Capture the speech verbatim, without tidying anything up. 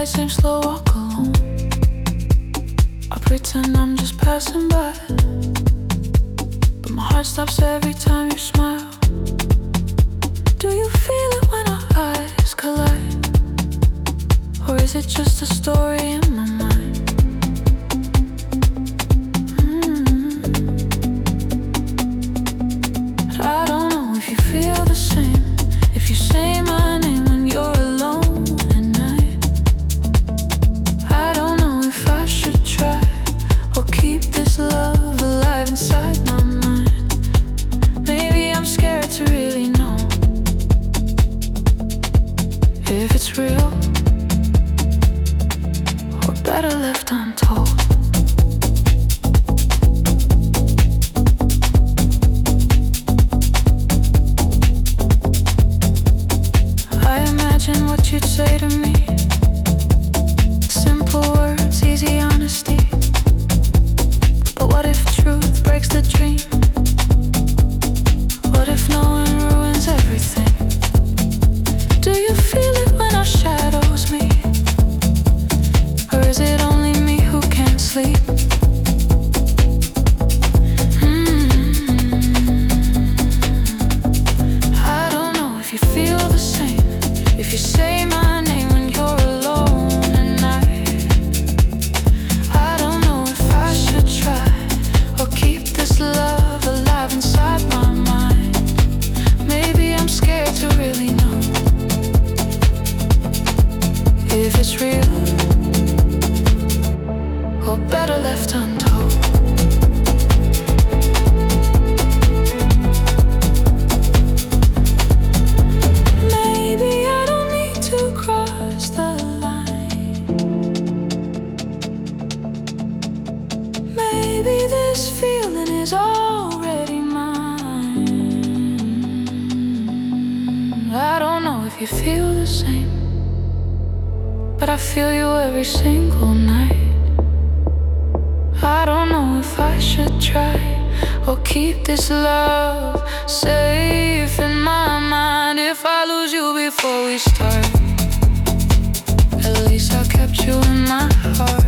night, same slow walk alone. I pretend I'm just passing by, but my heart stops every time you smile. Do you feel it when our eyes collide? Or is it just a story in my mind? mm. But I don't know if you feel the same, if you say my name when you're alone at night. I don't know if I should try or keep this love alive inside my mind. Maybe I'm scared to really know if it's real or better left untold. I imagine what you'd say to me. Simple words, easy honesty. But what if truth breaks the dream? What if knowing ruins everything? Do you feel it when our shadows meet? Or is it only me who can't sleep? mm. I don't know if you feel the same, if you say my name when you're alone at night. I don't know if I should try or keep this love alive inside my mind. Maybe I'm scared to really know if it's real or better left untold. Maybe I don't need to cross the line. Maybe this feeling is already mine. I don't know if you feel the same, but I feel you every single night. I don't know if I should try or keep this love safe in my mind. If I lose you before we start, at least I kept you in my heart.